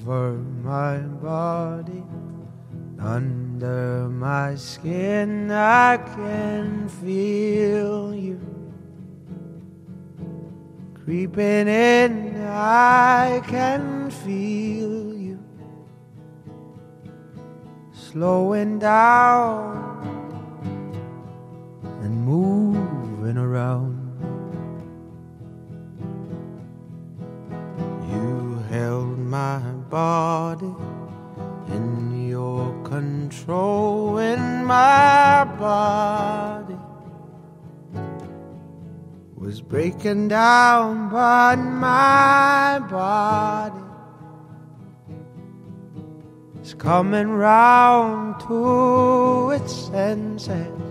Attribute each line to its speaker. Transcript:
Speaker 1: over my body. Under my skin I can feel you. Creeping in, I can feel you. Slowing down and moving around. You held my body in your control when my body was breaking down, but my body is coming round to its senses.